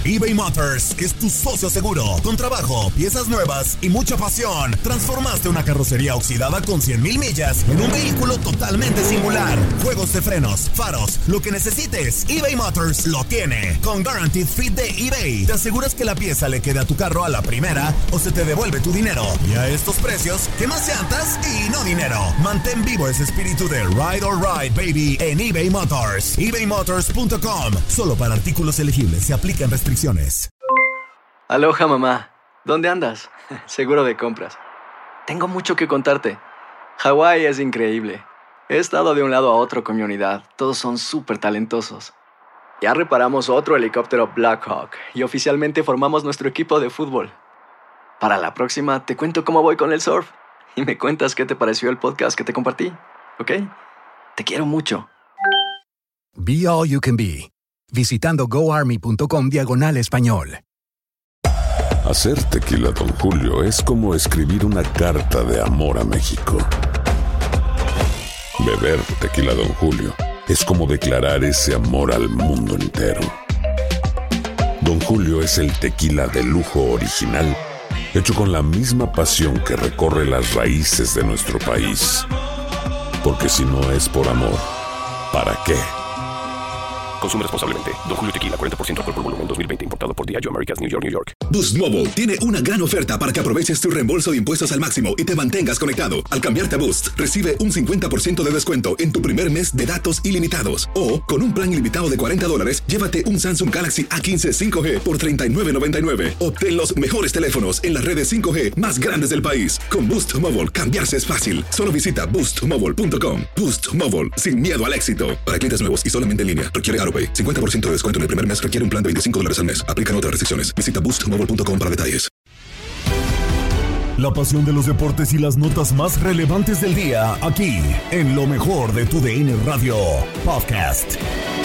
eBay Motors es tu socio seguro. Con trabajo, piezas nuevas y mucha pasión, transformaste una carrocería oxidada con 100,000 millas en un vehículo totalmente singular. Juegos de frenos, faros, lo que necesites, eBay Motors lo tiene. Con Guaranteed Fit de eBay, te aseguras que la pieza le quede a tu carro a la primera o se te devuelve tu dinero. Y a estos precios, ¿qué más llantas y no dinero? Mantén vivo ese espíritu de Ride or Ride, baby, en eBay Motors. ebaymotors.com. Solo para artículos elegibles se aplican restricciones. Aloha, mamá. ¿Dónde andas? Seguro de compras. Tengo mucho que contarte. Hawái es increíble. He estado de un lado a otro con mi unidad. Todos son súper talentosos. Ya reparamos otro helicóptero Blackhawk y oficialmente formamos nuestro equipo de fútbol. Para la próxima te cuento cómo voy con el surf y me cuentas qué te pareció el podcast que te compartí, ¿ok? Te quiero mucho. Be All You Can Be, visitando goarmy.com/español. Hacer tequila Don Julio es como escribir una carta de amor a México. Beber tequila Don Julio es como declarar ese amor al mundo entero. Don Julio es el tequila de lujo original, hecho con la misma pasión que recorre las raíces de nuestro país. Porque si no es por amor, ¿para qué? Consume responsablemente. Don Julio Tequila, 40% alcohol por volumen, 2020. Importado por Diageo Americas, New York, New York. Boost Mobile tiene una gran oferta para que aproveches tu reembolso de impuestos al máximo y te mantengas conectado. Al cambiarte a Boost, recibe un 50% de descuento en tu primer mes de datos ilimitados. O, con un plan ilimitado de $40, llévate un Samsung Galaxy A15 5G por $39.99. Obtén los mejores teléfonos en las redes 5G más grandes del país. Con Boost Mobile, cambiarse es fácil. Solo visita boostmobile.com. Boost Mobile, sin miedo al éxito. Para clientes nuevos y solamente en línea, requiere AroPay. 50% de descuento en el primer mes requiere un plan de $25 al mes. Aplican otras restricciones. Visita boostmobile.com para detalles. La pasión de los deportes y las notas más relevantes del día, aquí, en lo mejor de tu DN Radio Podcast.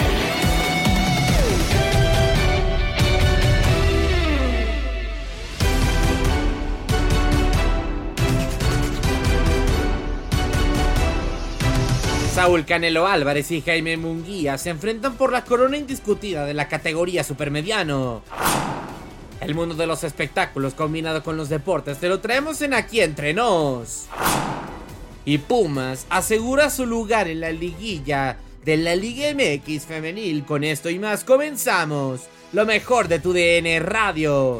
Saúl Canelo Álvarez y Jaime Munguía se enfrentan por la corona indiscutida de la categoría supermediano. El mundo de los espectáculos combinado con los deportes te lo traemos en Aquí Entre Nos. Y Pumas asegura su lugar en la liguilla de la Liga MX femenil. Con esto y más comenzamos lo mejor de tu DN Radio.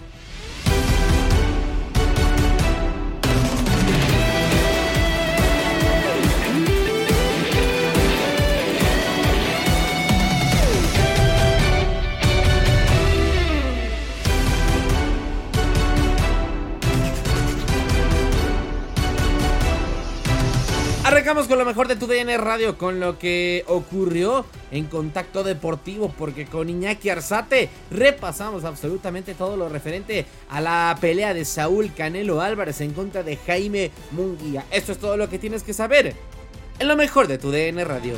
Arrancamos con lo mejor de tu DN Radio, con lo que ocurrió en Contacto Deportivo, porque con Iñaki Arzate repasamos absolutamente todo lo referente a la pelea de Saúl Canelo Álvarez en contra de Jaime Munguía. Esto es todo lo que tienes que saber en lo mejor de tu DN Radio.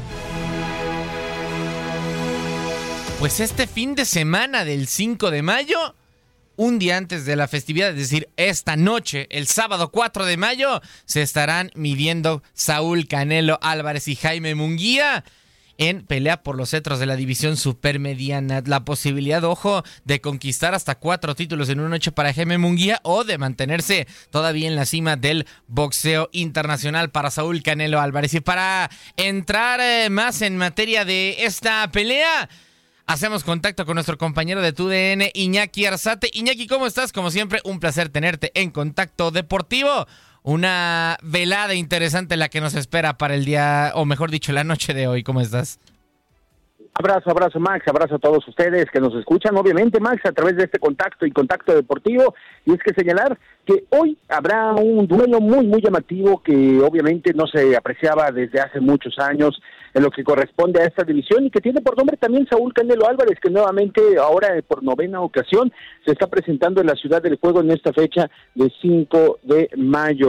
Pues este fin de semana del 5 de mayo... un día antes de la festividad, es decir, esta noche, el sábado 4 de mayo, se estarán midiendo Saúl Canelo Álvarez y Jaime Munguía en pelea por los cetros de la división supermediana. La posibilidad, ojo, de conquistar hasta 4 títulos en una noche para Jaime Munguía o de mantenerse todavía en la cima del boxeo internacional para Saúl Canelo Álvarez. Y para entrar más en materia de esta pelea, hacemos contacto con nuestro compañero de TUDN, Iñaki Arzate. Iñaki, ¿cómo estás? Como siempre, un placer tenerte en Contacto Deportivo. Una velada interesante la que nos espera para el día, o mejor dicho, la noche de hoy. ¿Cómo estás? Abrazo Max, abrazo a todos ustedes que nos escuchan, obviamente Max, a través de este contacto y Contacto Deportivo, y es que señalar que hoy habrá un duelo muy llamativo que obviamente no se apreciaba desde hace muchos años en lo que corresponde a esta división y que tiene por nombre también Saúl Canelo Álvarez, que nuevamente ahora por 9ª ocasión se está presentando en la Ciudad del Juego en esta fecha de 5 de mayo.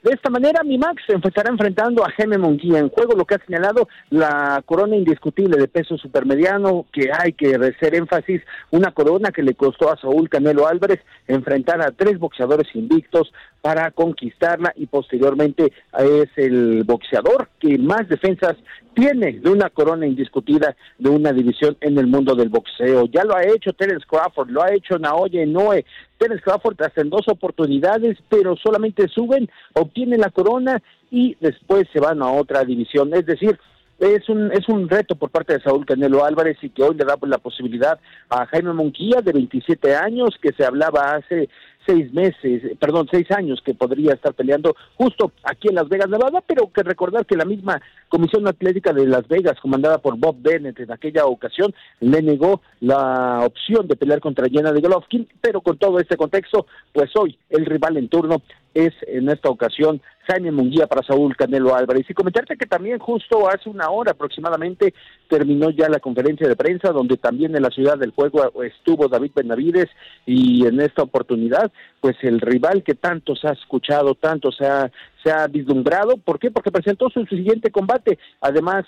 De esta manera, mi Max se estará enfrentando a Jaime Munguía. En juego lo que ha señalado la corona indiscutible de peso supermediano, que hay que hacer énfasis, una corona que le costó a Saúl Canelo Álvarez enfrentar a 3 boxeadores invictos para conquistarla, y posteriormente es el boxeador que más defensas tiene de una corona indiscutida de una división en el mundo del boxeo. Ya lo ha hecho Terence Crawford, lo ha hecho Naoya Inoue. Terence Crawford hasta en 2 oportunidades, pero solamente suben, obtienen la corona y después se van a otra división. Es decir, es un reto por parte de Saúl Canelo Álvarez, y que hoy le da la posibilidad a Jaime Munguía, de 27 años, que se hablaba hace 6 años que podría estar peleando justo aquí en Las Vegas, Nevada, pero que recordar que la misma Comisión Atlética de Las Vegas, comandada por Bob Bennett, en aquella ocasión le negó la opción de pelear contra Gennady Golovkin. Pero con todo este contexto, pues hoy el rival en turno es en esta ocasión Jaime Munguía para Saúl Canelo Álvarez. Y comentarte que también justo hace una hora aproximadamente terminó ya la conferencia de prensa, donde también en la Ciudad del Juego estuvo David Benavides, y en esta oportunidad pues el rival que tanto se ha escuchado, tanto se ha vislumbrado. ¿Por qué? Porque presentó su siguiente combate, además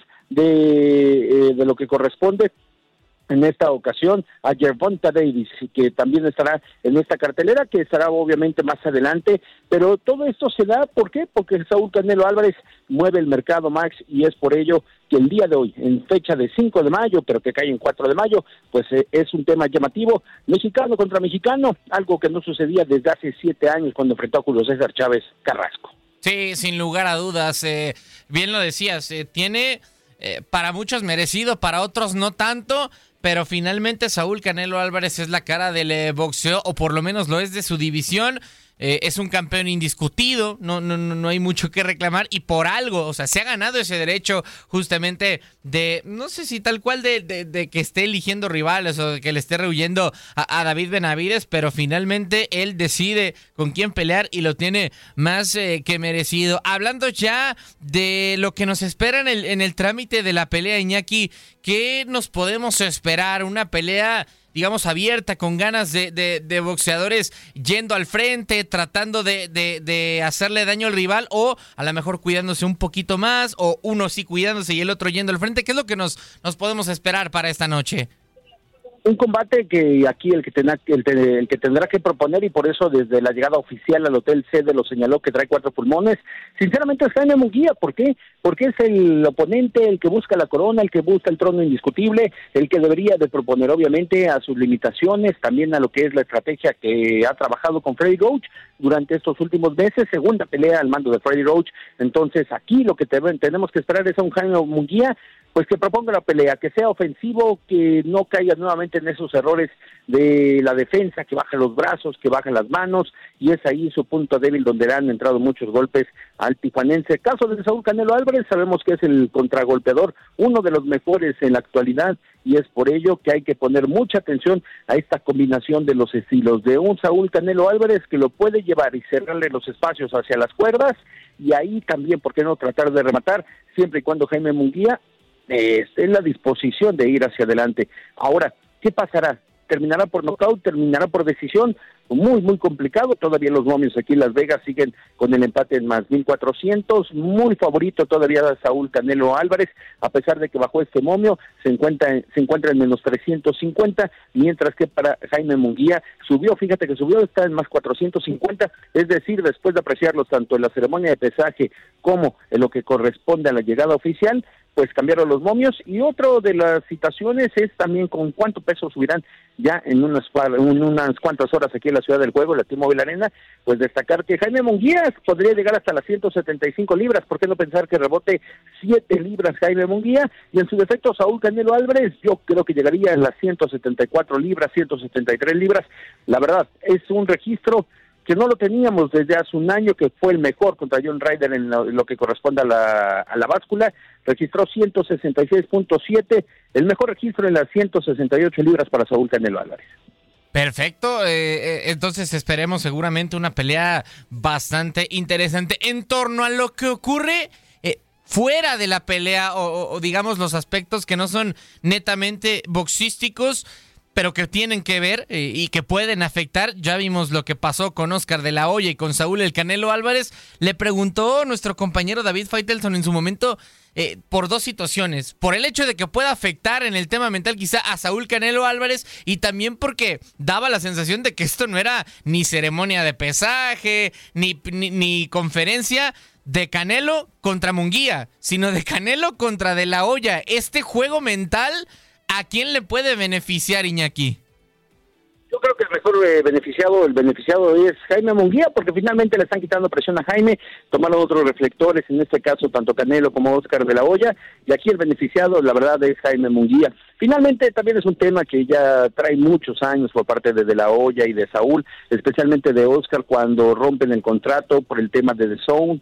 de lo que corresponde en esta ocasión a Gervonta Davis, que también estará en esta cartelera, que estará obviamente más adelante. Pero todo esto se da, ¿por qué? Porque Saúl Canelo Álvarez mueve el mercado, Max, y es por ello que el día de hoy, en fecha de 5 de mayo, pero que cae en 4 de mayo, pues es un tema llamativo, mexicano contra mexicano, algo que no sucedía desde hace 7 años cuando enfrentó a Julio César Chávez Carrasco. Sí, sin lugar a dudas, bien lo decías, tiene para muchos merecido, para otros no tanto, pero finalmente Saúl Canelo Álvarez es la cara del boxeo, o por lo menos lo es de su división. Es un campeón indiscutido, no hay mucho que reclamar, y por algo, o sea, se ha ganado ese derecho justamente de, no sé si tal cual de que esté eligiendo rivales o de que le esté rehuyendo a David Benavides, pero finalmente él decide con quién pelear y lo tiene más que merecido. Hablando ya de lo que nos espera en el trámite de la pelea, Iñaki, ¿qué nos podemos esperar? Una pelea, digamos, abierta, con ganas de boxeadores yendo al frente, tratando de hacerle daño al rival, o a lo mejor cuidándose un poquito más, o uno sí cuidándose y el otro yendo al frente. ¿Qué es lo que nos podemos esperar para esta noche? Un combate que aquí el que tendrá que proponer, y por eso desde la llegada oficial al Hotel Sede lo señaló que trae 4 pulmones, sinceramente es Jaime Munguía. ¿Por qué? Porque es el oponente, el que busca la corona, el que busca el trono indiscutible, el que debería de proponer obviamente a sus limitaciones, también a lo que es la estrategia que ha trabajado con Freddie Roach durante estos últimos meses, segunda pelea al mando de Freddie Roach. Entonces aquí lo que tenemos que esperar es a un Jaime Munguía pues que proponga la pelea, que sea ofensivo, que no caiga nuevamente en esos errores de la defensa, que baje los brazos, que baje las manos, y es ahí su punto débil donde le han entrado muchos golpes al tijuanense. Caso de Saúl Canelo Álvarez, sabemos que es el contragolpeador, uno de los mejores en la actualidad, y es por ello que hay que poner mucha atención a esta combinación de los estilos de un Saúl Canelo Álvarez que lo puede llevar y cerrarle los espacios hacia las cuerdas, y ahí también, ¿por qué no tratar de rematar? Siempre y cuando Jaime Munguía en la disposición de ir hacia adelante. Ahora, ¿qué pasará? ¿Terminará por nocaut? ¿Terminará por decisión? Muy, muy complicado. Todavía los momios aquí en Las Vegas siguen con el empate en más 1,400. Muy favorito todavía Saúl Canelo Álvarez, a pesar de que bajó este momio, se encuentra en menos 350, mientras que para Jaime Munguía subió, fíjate que subió, está en más 450, es decir, después de apreciarlos tanto en la ceremonia de pesaje como en lo que corresponde a la llegada oficial, pues cambiaron los momios. Y otro de las citaciones es también con cuánto peso subirán ya en unas cuantas horas aquí en la Ciudad del Juego, la T-Mobile Arena. Pues destacar que Jaime Munguía podría llegar hasta las 175 libras, ¿por qué no pensar que rebote 7 libras Jaime Munguía? Y en su defecto Saúl Canelo Álvarez, yo creo que llegaría a las 174 libras, 173 libras. La verdad, es un registro que no lo teníamos desde hace un año, que fue el mejor contra John Ryder en lo que corresponde a la báscula. Registró 166.7, el mejor registro en las 168 libras para Saúl Canelo Álvarez. Perfecto, entonces esperemos seguramente una pelea bastante interesante. En torno a lo que ocurre fuera de la pelea, o digamos los aspectos que no son netamente boxísticos, pero que tienen que ver y que pueden afectar. Ya vimos lo que pasó con Oscar de la Hoya y con Saúl el Canelo Álvarez. Le preguntó nuestro compañero David Faitelson en su momento por dos situaciones. Por el hecho de que pueda afectar en el tema mental quizá a Saúl Canelo Álvarez, y también porque daba la sensación de que esto no era ni ceremonia de pesaje, ni conferencia de Canelo contra Munguía, sino de Canelo contra de la Hoya. Este juego mental, ¿a quién le puede beneficiar, Iñaki? Yo creo que el mejor beneficiado es Jaime Munguía, porque finalmente le están quitando presión a Jaime, tomaron otros reflectores, en este caso tanto Canelo como Oscar de la Hoya, y aquí el beneficiado, la verdad, es Jaime Munguía. Finalmente también es un tema que ya trae muchos años por parte de la Hoya y de Saúl, especialmente de Oscar, cuando rompen el contrato por el tema de The Zone,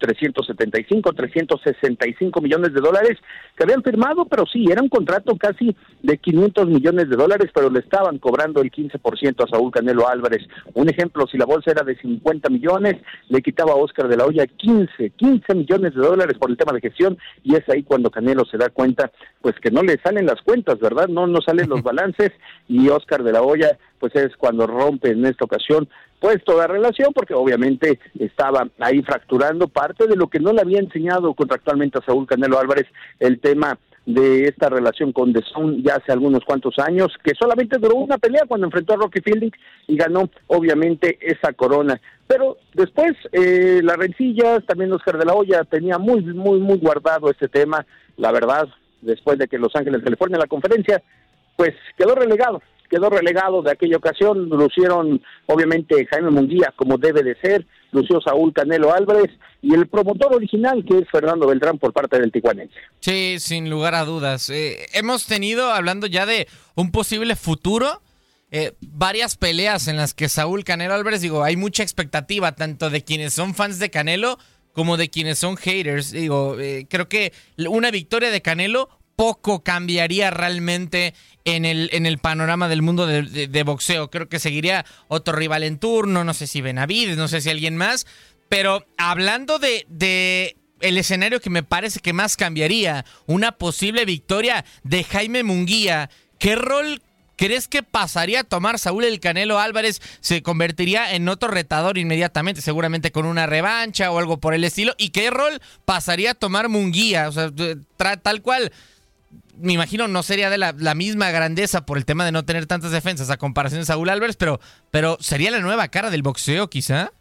365 millones de dólares que habían firmado, pero sí, era un contrato casi de 500 millones de dólares, pero le estaban cobrando el 15% a Saúl Canelo Álvarez. Un ejemplo, si la bolsa era de 50 millones, le quitaba a Oscar de la Hoya 15 millones de dólares por el tema de gestión, y es ahí cuando Canelo se da cuenta, pues que no le salen las cuentas, ¿verdad? No salen los balances, y Oscar de la Hoya, pues es cuando rompe en esta ocasión pues toda relación, porque obviamente estaba ahí fracturando parte de lo que no le había enseñado contractualmente a Saúl Canelo Álvarez, el tema de esta relación con The Zone ya hace algunos cuantos años, que solamente duró una pelea cuando enfrentó a Rocky Fielding y ganó obviamente esa corona. Pero después las rencillas, también Oscar de la Hoya tenía muy guardado este tema, la verdad, después de que Los Ángeles, California, la conferencia, pues quedó relegado de aquella ocasión. Lucieron obviamente Jaime Munguía como debe de ser, lució Saúl Canelo Álvarez y el promotor original, que es Fernando Beltrán, por parte del tijuanense. Sí, sin lugar a dudas. Hemos tenido, hablando ya de un posible futuro, varias peleas en las que Saúl Canelo Álvarez, hay mucha expectativa, tanto de quienes son fans de Canelo como de quienes son haters. Creo que una victoria de Canelo poco cambiaría realmente en el panorama del mundo de boxeo. Creo que seguiría otro rival en turno, no sé si Benavides, no sé si alguien más, pero hablando de el escenario que me parece que más cambiaría, una posible victoria de Jaime Munguía, ¿qué rol crees que pasaría a tomar Saúl el Canelo Álvarez? ¿Se convertiría en otro retador inmediatamente, seguramente con una revancha o algo por el estilo? ¿Y qué rol pasaría a tomar Munguía? O sea, tal cual, me imagino no sería de la misma grandeza por el tema de no tener tantas defensas a comparación de Saúl Álvarez, pero ¿sería la nueva cara del boxeo quizá?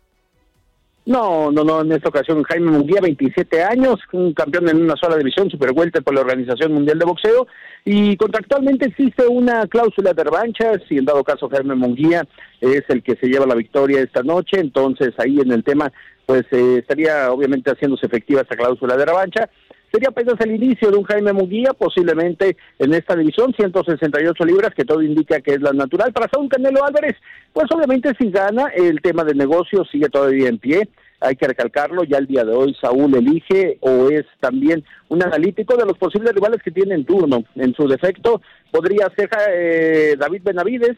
No, en esta ocasión Jaime Munguía, 27 años, un campeón en una sola división, super welter por la Organización Mundial de Boxeo, y contractualmente existe una cláusula de revancha, si en dado caso Jaime Munguía es el que se lleva la victoria esta noche, entonces ahí en el tema pues estaría obviamente haciéndose efectiva esta cláusula de revancha. Sería apenas el inicio de un Jaime Munguía, posiblemente en esta división, 168 libras, que todo indica que es la natural. Para Saúl Canelo Álvarez, pues obviamente si gana, el tema de negocio sigue todavía en pie. Hay que recalcarlo, ya el día de hoy Saúl elige o es también un analítico de los posibles rivales que tiene en turno. En su defecto podría ser David Benavides,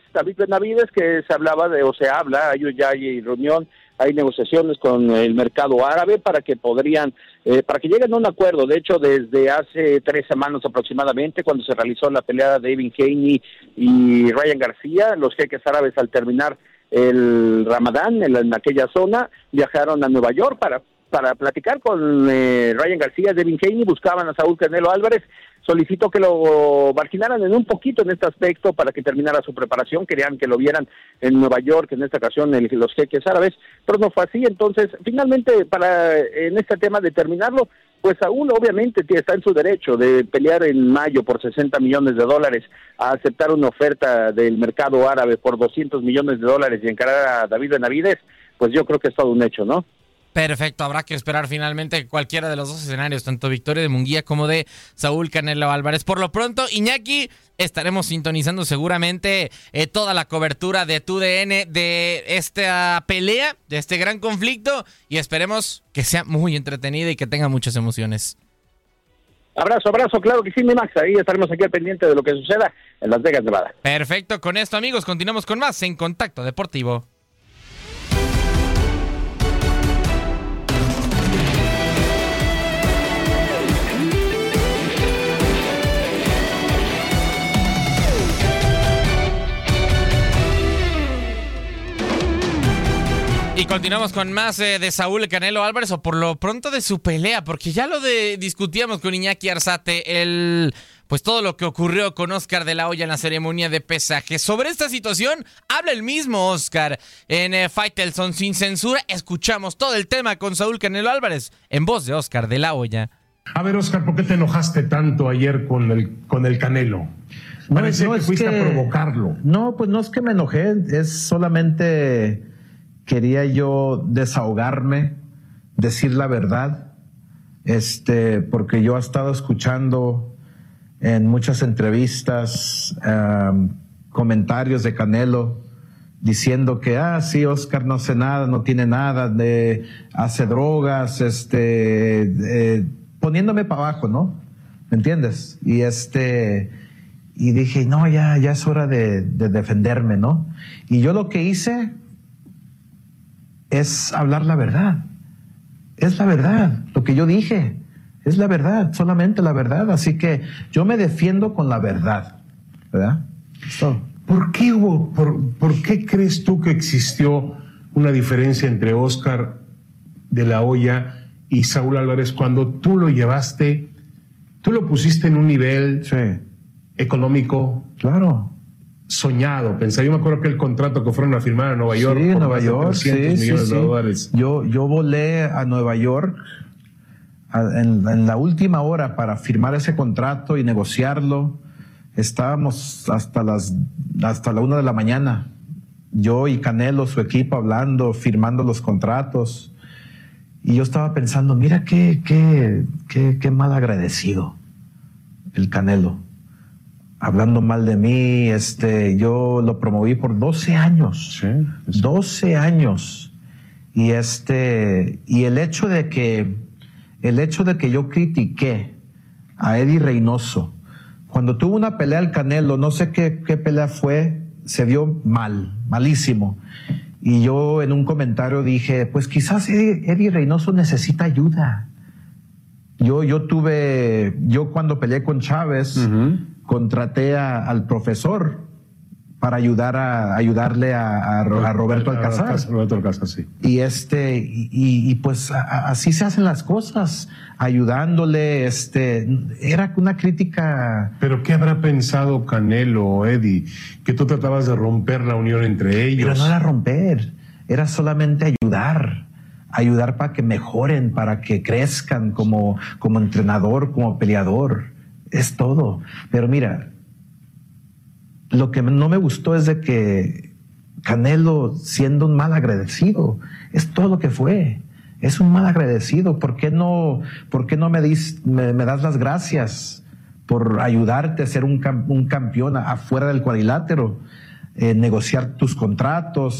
que se hablaba se habla, hay reunión, hay negociaciones con el mercado árabe para que lleguen a un acuerdo. De hecho, desde hace 3 semanas aproximadamente, cuando se realizó la pelea de Devin Haney y Ryan García, los jeques árabes, al terminar el Ramadán en aquella zona, viajaron a Nueva York para platicar con Ryan García, Devin Haney, buscaban a Saúl Canelo Álvarez, solicitó que lo marginaran en este aspecto para que terminara su preparación, querían que lo vieran en Nueva York, en esta ocasión los jeques árabes, pero no fue así. Entonces finalmente en este tema de terminarlo, pues Saúl obviamente está en su derecho de pelear en mayo por 60 millones de dólares, a aceptar una oferta del mercado árabe por 200 millones de dólares y encarar a David Benavides. Pues yo creo que es todo un hecho, ¿no? Perfecto, habrá que esperar finalmente cualquiera de los dos escenarios, tanto victoria de Munguía como de Saúl Canelo Álvarez. Por lo pronto, Iñaki, estaremos sintonizando seguramente toda la cobertura de TUDN de esta pelea, de este gran conflicto, y esperemos que sea muy entretenida y que tenga muchas emociones. Abrazo, claro que sí, mi Max, ahí estaremos aquí al pendiente de lo que suceda en Las Vegas, Nevada. Perfecto, con esto, amigos, continuamos con más en Contacto Deportivo. Y continuamos con más de Saúl Canelo Álvarez, o por lo pronto de su pelea, porque ya lo discutíamos con Iñaki Arzate, pues todo lo que ocurrió con Oscar de la Hoya en la ceremonia de pesaje. Sobre esta situación habla el mismo Oscar en Faitelson sin censura. Escuchamos todo el tema con Saúl Canelo Álvarez en voz de Oscar de la Hoya. A ver, Oscar, ¿por qué te enojaste tanto ayer con el Canelo? Parece que fuiste a provocarlo. No, pues no es que me enojé, es solamente quería yo desahogarme, decir la verdad, porque yo he estado escuchando en muchas entrevistas comentarios de Canelo diciendo que, sí, Oscar no hace nada, no tiene nada, hace drogas, poniéndome para abajo, ¿no? ¿Me entiendes? Y dije, no, ya es hora de defenderme, ¿no? Y yo lo que hice es hablar la verdad. Es la verdad, lo que yo dije. Es la verdad, solamente la verdad. Así que yo me defiendo con la verdad, ¿verdad? ¿Por qué crees tú que existió una diferencia entre Oscar de la Hoya y Saúl Álvarez cuando tú lo llevaste, tú lo pusiste en un nivel económico? Claro. Soñado, pensaba. Yo me acuerdo que el contrato que fueron a firmar a Nueva York. Sí, Nueva York, millones de dólares. Yo volé a Nueva York en la última hora para firmar ese contrato y negociarlo. Estábamos hasta la 1 de la mañana. Yo y Canelo, su equipo, hablando, firmando los contratos. Y yo estaba pensando, mira qué mal agradecido el Canelo. Hablando mal de mí, yo lo promoví por 12 años. Sí. 12 años. Y el hecho de que yo critiqué a Eddie Reynoso, cuando tuvo una pelea el Canelo, no sé qué pelea fue, se vio malísimo. Y yo en un comentario dije, pues quizás Eddie Reynoso necesita ayuda. Yo cuando peleé con Chávez, contraté al profesor para ayudarle a Roberto Alcázar. Roberto Alcázar, sí. Y pues así se hacen las cosas, ayudándole. Era una crítica. ¿Pero qué habrá pensado Canelo o Eddie? Que tú tratabas de romper la unión entre ellos. Pero no era romper, era solamente ayudar para que mejoren, para que crezcan como entrenador, como peleador. Es todo. Pero mira, lo que no me gustó es de que Canelo, siendo un mal agradecido, es todo lo que fue. Es un mal agradecido. ¿Por qué no me das las gracias por ayudarte a ser un campeón afuera del cuadrilátero? Negociar tus contratos,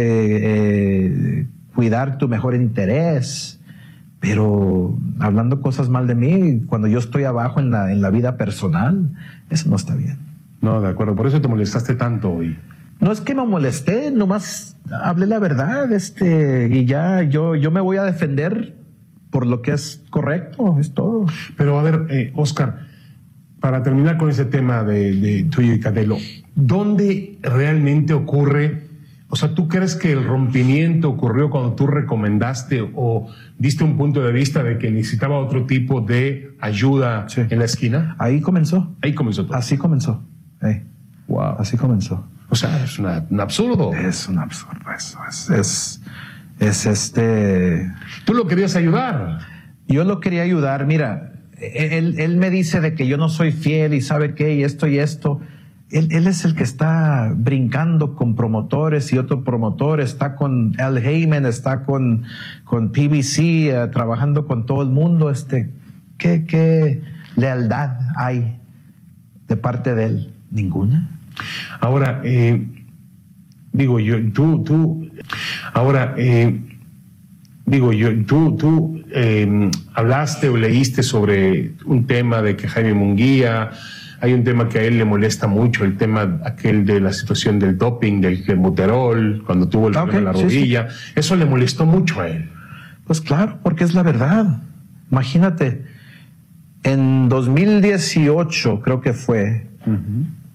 cuidar tu mejor interés. Pero hablando cosas mal de mí, cuando yo estoy abajo en la vida personal, eso no está bien. No, de acuerdo. Por eso te molestaste tanto hoy. No es que me molesté, nomás hablé la verdad, y ya yo me voy a defender por lo que es correcto, es todo. Pero a ver, Oscar, para terminar con ese tema de tuyo y Canelo, ¿dónde realmente ocurre? O sea, ¿tú crees que el rompimiento ocurrió cuando tú recomendaste o diste un punto de vista de que necesitaba otro tipo de ayuda en la esquina? Ahí comenzó. Ahí comenzó todo. Así comenzó. Wow. Así comenzó. O sea, es un absurdo. Es un absurdo eso. ¿Tú lo querías ayudar? Yo lo quería ayudar. Mira, él me dice de que yo no soy fiel y sabe qué, y esto y esto. Él es el que está brincando con promotores y otro promotor, está con Al Heyman, está con PBC, trabajando con todo el mundo. ¿Qué lealtad hay de parte de él? Ninguna. Ahora, hablaste o leíste sobre un tema de que Jaime Munguía, hay un tema que a él le molesta mucho, el tema aquel de la situación del doping, del Buterol, cuando tuvo el problema en la rodilla. Sí. Eso le molestó mucho a él. Pues claro, porque es la verdad. Imagínate, en 2018 creo que fue,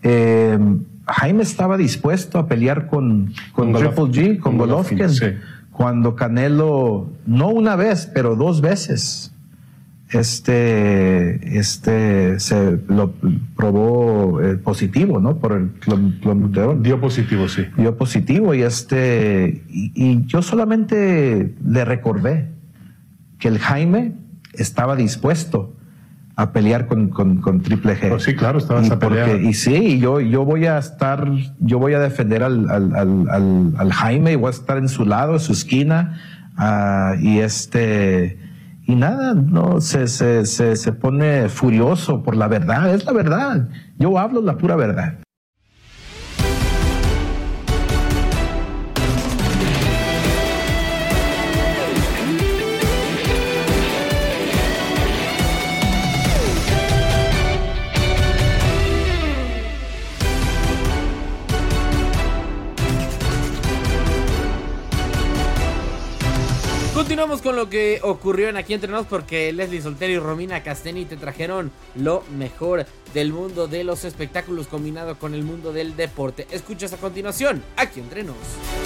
Jaime estaba dispuesto a pelear con Triple G, con Golovkin. Sí. cuando Canelo, no una vez, pero 2 veces, se lo probó positivo, ¿no? Por el clenbuterol. Dio positivo, sí. Dio positivo y yo solamente le recordé que el Jaime estaba dispuesto a pelear con Triple G. Oh, sí, claro, estabas a pelear. Y sí, yo voy a defender al Jaime y voy a estar en su lado, en su esquina, y nada, no se pone furioso por la verdad, es la verdad. Yo hablo la pura verdad. Continuamos con lo que ocurrió en Aquí Entre Nos, porque Leslie Soltero y Romina Casteni te trajeron lo mejor del mundo de los espectáculos combinado con el mundo del deporte. Escuchas a continuación Aquí Entre Nos.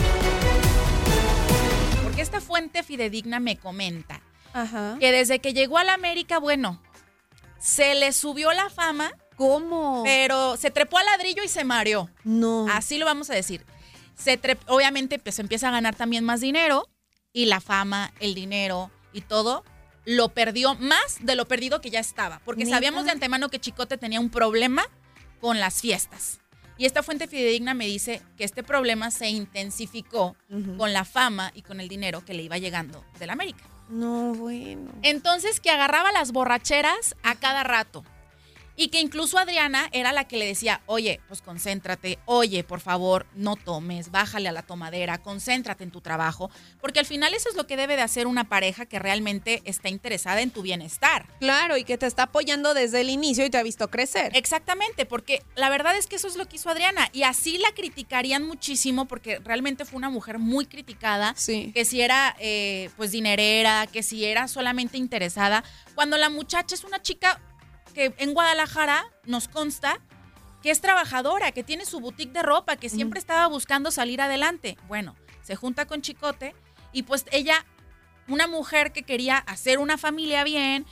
Porque esta fuente fidedigna me comenta que desde que llegó a la América, bueno, se le subió la fama. ¿Cómo? Pero se trepó al ladrillo y se mareó. No. Así lo vamos a decir. Obviamente pues empieza a ganar también más dinero. Y la fama, el dinero y todo, lo perdió más de lo perdido que ya estaba. Porque sabíamos de antemano que Chicote tenía un problema con las fiestas. Y esta fuente fidedigna me dice que este problema se intensificó con la fama y con el dinero que le iba llegando del América. No, bueno. Entonces, que agarraba las borracheras a cada rato. Y que incluso Adriana era la que le decía, oye, pues concéntrate, oye, por favor, no tomes, bájale a la tomadera, concéntrate en tu trabajo, porque al final eso es lo que debe de hacer una pareja que realmente está interesada en tu bienestar. Claro, y que te está apoyando desde el inicio y te ha visto crecer. Exactamente, porque la verdad es que eso es lo que hizo Adriana, y así la criticarían muchísimo, porque realmente fue una mujer muy criticada, que si era pues dinerera, que si era solamente interesada, cuando la muchacha es una chica que en Guadalajara nos consta que es trabajadora, que tiene su boutique de ropa, que siempre estaba buscando salir adelante. Bueno, se junta con Chicote y pues ella, una mujer que quería hacer una familia bien,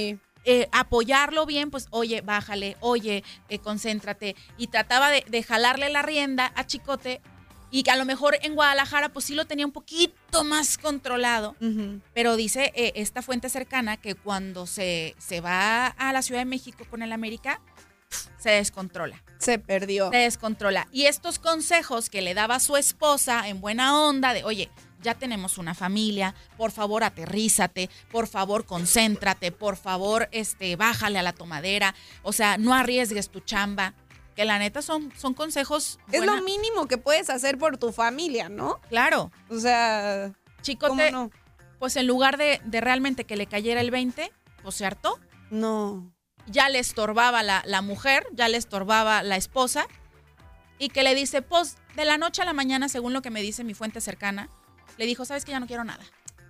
apoyarlo bien, pues oye, bájale, oye, concéntrate. Y trataba de jalarle la rienda a Chicote, y que a lo mejor en Guadalajara pues sí lo tenía un poquito más controlado, pero dice esta fuente cercana que cuando se va a la Ciudad de México con el América, se descontrola. Se perdió. Se descontrola. Y estos consejos que le daba su esposa en buena onda de, oye, ya tenemos una familia, por favor aterrízate, por favor concéntrate, por favor bájale a la tomadera, o sea, no arriesgues tu chamba. Que la neta son consejos Es lo mínimo que puedes hacer por tu familia, ¿no? Claro. O sea, Chicote, ¿cómo no? Pues en lugar de realmente que le cayera el 20, pues se hartó. No. Ya le estorbaba la mujer, ya le estorbaba la esposa, y que le dice, pues de la noche a la mañana, según lo que me dice mi fuente cercana, le dijo, ¿sabes qué? Ya no quiero nada.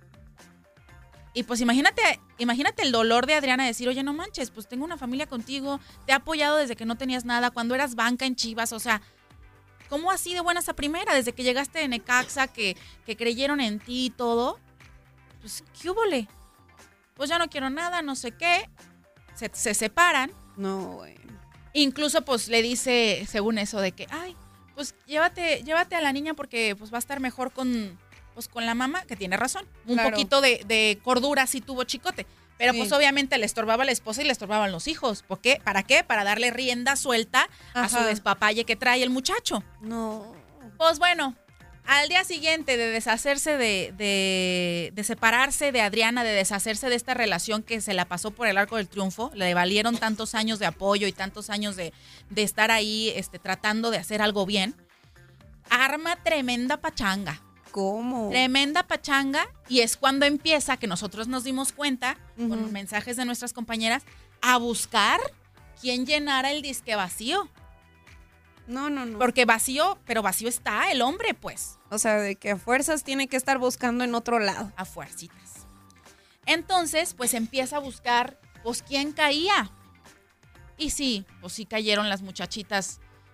Y pues imagínate el dolor de Adriana de decir, oye, no manches, pues tengo una familia contigo, te he apoyado desde que no tenías nada, cuando eras banca en Chivas, o sea, ¿cómo así de buenas a primera? Desde que llegaste de Necaxa, que creyeron en ti y todo, pues, ¿qué húbole? Pues ya no quiero nada, no sé qué, se separan. No, bueno. Incluso, pues, le dice, según eso, de que, ay, pues, llévate a la niña porque, pues, va a estar mejor con la mamá, que tiene razón. Un poquito de cordura sí tuvo Chicote. Pero pues obviamente le estorbaba a la esposa y le estorbaban los hijos. ¿Por qué? ¿Para qué? Para darle rienda suelta a su despapalle que trae el muchacho. No. Pues bueno, al día siguiente de deshacerse de separarse de Adriana, de deshacerse de esta relación que se la pasó por el arco del triunfo, le valieron tantos años de apoyo y tantos años de estar ahí tratando de hacer algo bien, arma tremenda pachanga. ¿Cómo? Tremenda pachanga, y es cuando empieza, que nosotros nos dimos cuenta, con mensajes de nuestras compañeras, a buscar quién llenara el disque vacío. No. Porque vacío está el hombre, pues. O sea, de que a fuerzas tiene que estar buscando en otro lado. A fuercitas. Entonces, pues empieza a buscar, pues, quién caía. Y sí, pues sí cayeron las muchachitas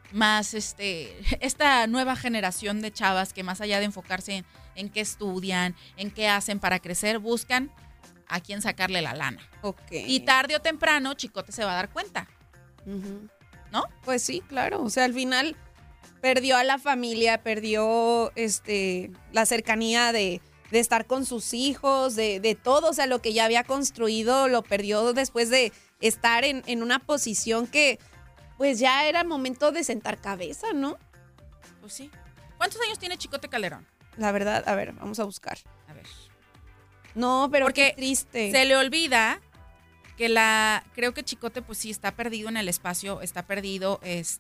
más esta nueva generación de chavas que más allá de enfocarse en qué estudian, en qué hacen para crecer, buscan a quién sacarle la lana. Okay. Y tarde o temprano, Chicote se va a dar cuenta. ¿No? Pues sí, claro. O sea, al final perdió a la familia, perdió la cercanía de estar con sus hijos, de todo. O sea, lo que ya había construido lo perdió después de estar en una posición que pues ya era momento de sentar cabeza, ¿no? Pues sí. ¿Cuántos años tiene Chicote Calderón? La verdad, a ver, vamos a buscar. A ver. No, pero porque qué triste. Se le olvida que creo que Chicote pues sí está perdido en el espacio, está perdido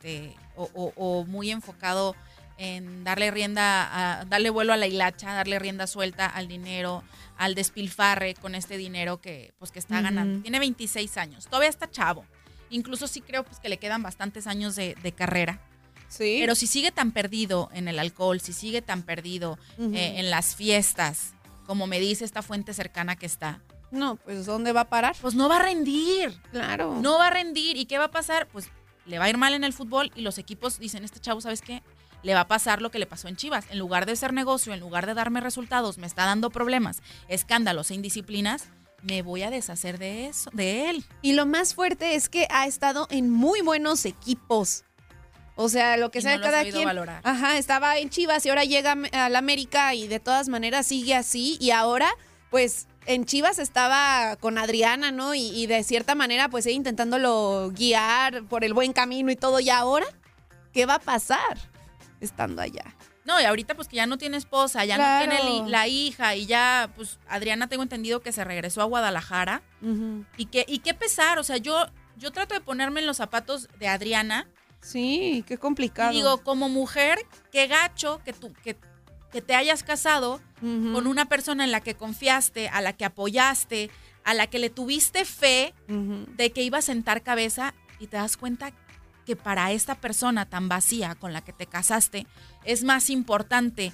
o muy enfocado en darle vuelo a la hilacha, darle rienda suelta al dinero, al despilfarre con este dinero que está ganando. Tiene 26 años, todavía está chavo. Incluso sí creo pues que le quedan bastantes años de carrera. Sí. Pero si sigue tan perdido en el alcohol, si sigue tan perdido en las fiestas, como me dice esta fuente cercana que está. No, pues ¿dónde va a parar? Pues no va a rendir. Claro. No va a rendir. ¿Y qué va a pasar? Pues le va a ir mal en el fútbol y los equipos dicen, este chavo, ¿sabes qué? Le va a pasar lo que le pasó en Chivas. En lugar de ser negocio, en lugar de darme resultados, me está dando problemas, escándalos e indisciplinas, me voy a deshacer de él. Y lo más fuerte es que ha estado en muy buenos equipos. O sea, lo que sea no cada quien. Valorar. Ajá, estaba en Chivas y ahora llega al América y de todas maneras sigue así. Y ahora, pues, en Chivas estaba con Adriana, ¿no? Y de cierta manera, pues, intentándolo guiar por el buen camino y todo. ¿Y ahora qué va a pasar estando allá? No, y ahorita pues que ya no tiene esposa, ya no tiene la hija y ya, pues, Adriana tengo entendido que se regresó a Guadalajara. Y qué pesar, o sea, yo trato de ponerme en los zapatos de Adriana. Sí, qué complicado. Y digo, como mujer, qué gacho que te hayas casado con una persona en la que confiaste, a la que apoyaste, a la que le tuviste fe de que iba a sentar cabeza y te das cuenta que para esta persona tan vacía con la que te casaste es más importante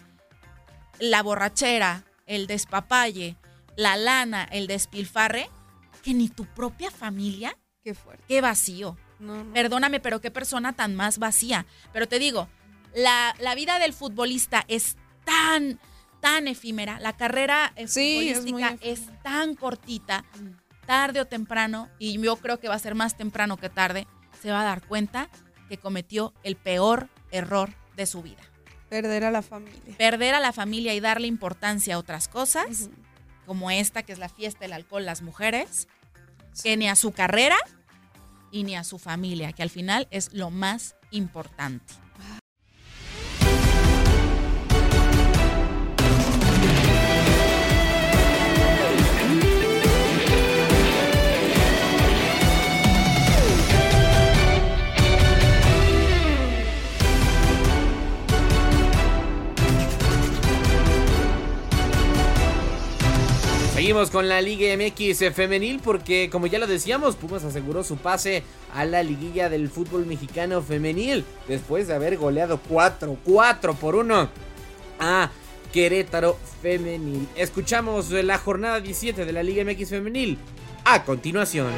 la borrachera, el despapalle, la lana, el despilfarre, que ni tu propia familia. Qué fuerte. Qué vacío. No. Perdóname, pero qué persona tan más vacía. Pero te digo, la vida del futbolista es tan efímera, la carrera futbolística es tan cortita, tarde o temprano, y yo creo que va a ser más temprano que tarde, se va a dar cuenta que cometió el peor error de su vida. Perder a la familia. Perder a la familia y darle importancia a otras cosas, como esta que es la fiesta, el alcohol, las mujeres, que ni a su carrera y ni a su familia, que al final es lo más importante. Seguimos con la Liga MX femenil porque, como ya lo decíamos, Pumas aseguró su pase a la liguilla del fútbol mexicano femenil después de haber goleado 4-1 a Querétaro femenil. Escuchamos la jornada 17 de la Liga MX femenil a continuación.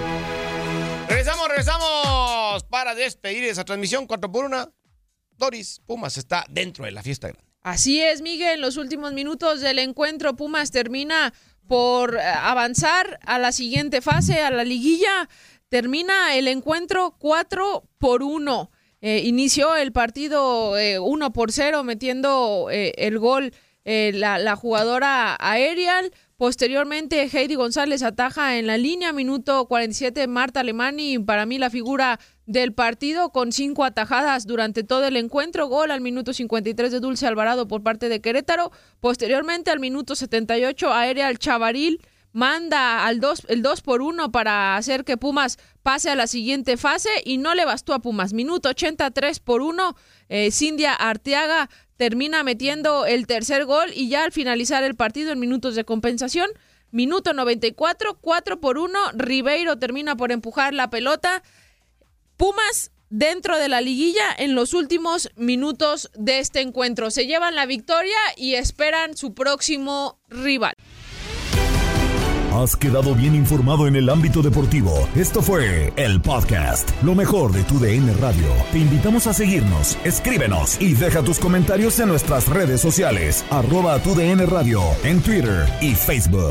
Regresamos para despedir esa transmisión 4-1. Doris, Pumas está dentro de la fiesta grande. Así es, Miguel, en los últimos minutos del encuentro Pumas termina por avanzar a la siguiente fase, a la liguilla. Termina el encuentro 4-1. Inició el partido 1-0 metiendo el gol la jugadora Aerial. Posteriormente, Heidi González ataja en la línea, minuto 47, Marta Alemani, para mí la figura del partido, con 5 atajadas durante todo el encuentro. Gol al minuto 53 de Dulce Alvarado por parte de Querétaro. Posteriormente, al minuto 78, Aerial Chavaril manda el 2-1 para hacer que Pumas pase a la siguiente fase, y no le bastó a Pumas. Minuto 83-1, Cindia Arteaga termina metiendo el tercer gol, y ya al finalizar el partido en minutos de compensación, minuto 94, 4-1, Ribeiro termina por empujar la pelota. Pumas dentro de la liguilla en los últimos minutos de este encuentro. Se llevan la victoria y esperan su próximo rival. Has quedado bien informado en el ámbito deportivo. Esto fue el podcast, lo mejor de TUDN Radio. Te invitamos a seguirnos, escríbenos y deja tus comentarios en nuestras redes sociales, @TUDN Radio, en Twitter y Facebook.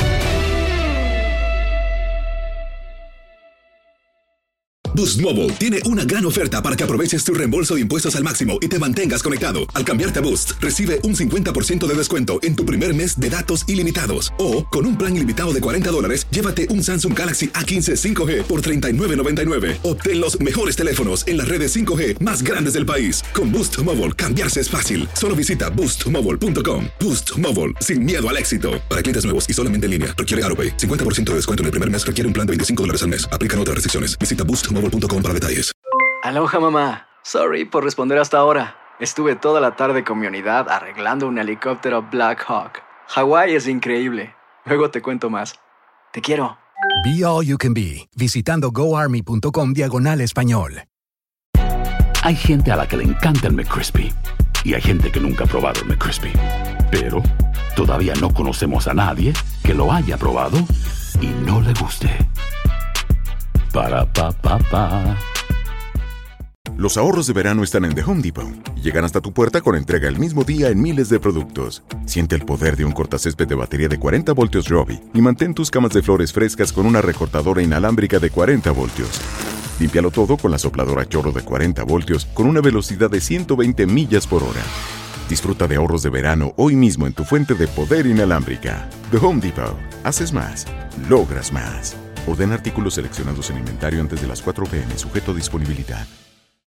Boost Mobile tiene una gran oferta para que aproveches tu reembolso de impuestos al máximo y te mantengas conectado. Al cambiarte a Boost, recibe un 50% de descuento en tu primer mes de datos ilimitados. O, con un plan ilimitado de $40, llévate un Samsung Galaxy A15 5G por $39.99. Obtén los mejores teléfonos en las redes 5G más grandes del país. Con Boost Mobile, cambiarse es fácil. Solo visita boostmobile.com. Boost Mobile, sin miedo al éxito. Para clientes nuevos y solamente en línea, requiere AutoPay. 50% de descuento en el primer mes requiere un plan de $25 al mes. Aplican otras restricciones. Visita boostmobile.com para detalles. Aloha, mamá. Sorry por responder hasta ahora. Estuve toda la tarde con mi unidad arreglando un helicóptero Black Hawk. Hawái es increíble. Luego te cuento más. Te quiero. Be All You Can Be, visitando goarmy.com/español. Hay gente a la que le encanta el McCrispy y hay gente que nunca ha probado el McCrispy. Pero todavía no conocemos a nadie que lo haya probado y no le guste. Para pa pa pa. Los ahorros de verano están en The Home Depot y llegan hasta tu puerta con entrega el mismo día en miles de productos. Siente el poder de un cortacésped de batería de 40 voltios Robbie y mantén tus camas de flores frescas con una recortadora inalámbrica de 40 voltios. Límpialo todo con la sopladora chorro de 40 voltios con una velocidad de 120 millas por hora. Disfruta de ahorros de verano hoy mismo en tu fuente de poder inalámbrica. The Home Depot. Haces más. Logras más. Ordena artículos seleccionados en inventario antes de las 4 p.m. sujeto a disponibilidad.